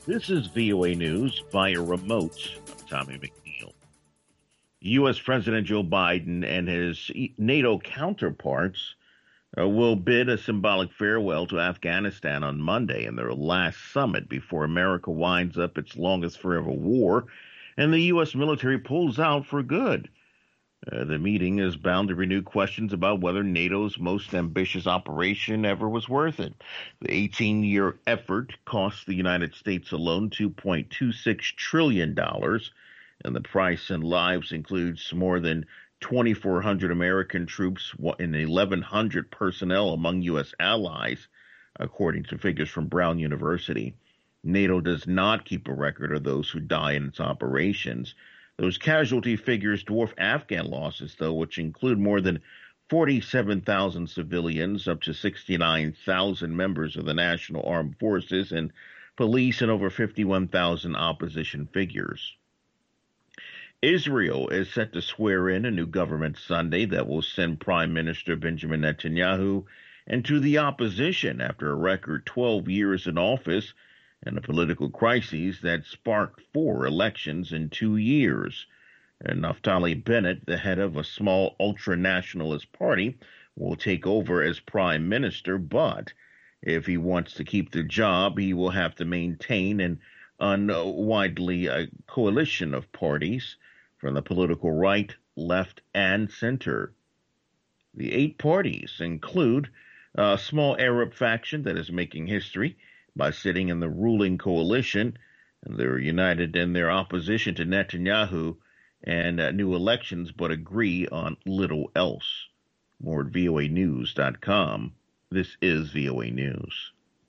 This is VOA News via remote. I'm Tommy McNeil. U.S. President Joe Biden and his NATO counterparts will bid a symbolic farewell to Afghanistan on Monday in their last summit before America winds up its longest forever war and the U.S. military pulls out for good. The meeting is bound to renew questions about whether NATO's most ambitious operation ever was worth it. The 18-year effort cost the United States alone $2.26 trillion, and the price in lives includes more than 2,400 American troops and 1,100 personnel among U.S. allies, according to figures from Brown University. NATO does not keep a record of those who die in its operations. Those casualty figures dwarf Afghan losses, though, which include more than 47,000 civilians, up to 69,000 members of the National Armed Forces and police, and over 51,000 opposition figures. Israel is set to swear in a new government Sunday that will send Prime Minister Benjamin Netanyahu into the opposition after a record 12 years in office and a political crisis that sparked 4 elections in 2 years. And Naftali Bennett, the head of a small ultra-nationalist party, will take over as prime minister, but if he wants to keep the job, he will have to maintain an unwidely coalition of parties from the political right, left, and center. The 8 parties include a small Arab faction that is making history by sitting in the ruling coalition, and they're united in their opposition to Netanyahu and new elections, but agree on little else. More at voanews.com. This is VOA News.